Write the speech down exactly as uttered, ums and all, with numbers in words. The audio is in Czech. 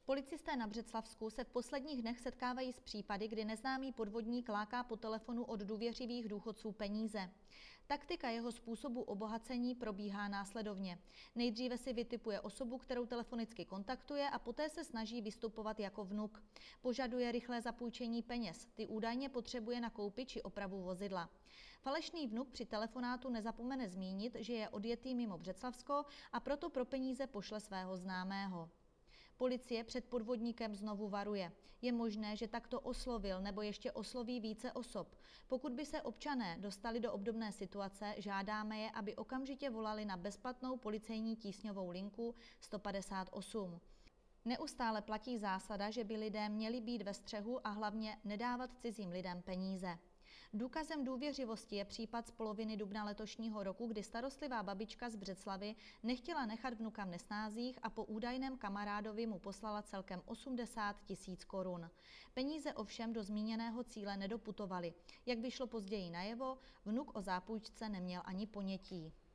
Policisté na Břeclavsku se v posledních dnech setkávají s případy, kdy neznámý podvodník láká po telefonu od důvěřivých důchodců peníze. Taktika jeho způsobu obohacení probíhá následovně. Nejdříve si vytipuje osobu, kterou telefonicky kontaktuje, a poté se snaží vystupovat jako vnuk. Požaduje rychlé zapůjčení peněz, ty údajně potřebuje na koupi či opravu vozidla. Falešný vnuk při telefonátu nezapomene zmínit, že je odjetý mimo Břeclavsko a proto pro peníze pošle svého známého. Policie před podvodníkem znovu varuje. Je možné, že takto oslovil nebo ještě osloví více osob. Pokud by se občané dostali do obdobné situace, žádáme je, aby okamžitě volali na bezplatnou policejní tísňovou linku sto padesát osm. Neustále platí zásada, že by lidé měli být ve střehu a hlavně nedávat cizím lidem peníze. Důkazem důvěřivosti je případ z poloviny dubna letošního roku, kdy starostlivá babička z Břeclavy nechtěla nechat vnuka v nesnázích a po údajném kamarádovi mu poslala celkem osmdesát tisíc korun. Peníze ovšem do zmíněného cíle nedoputovaly. Jak vyšlo později najevo, vnuk o zápůjčce neměl ani ponětí.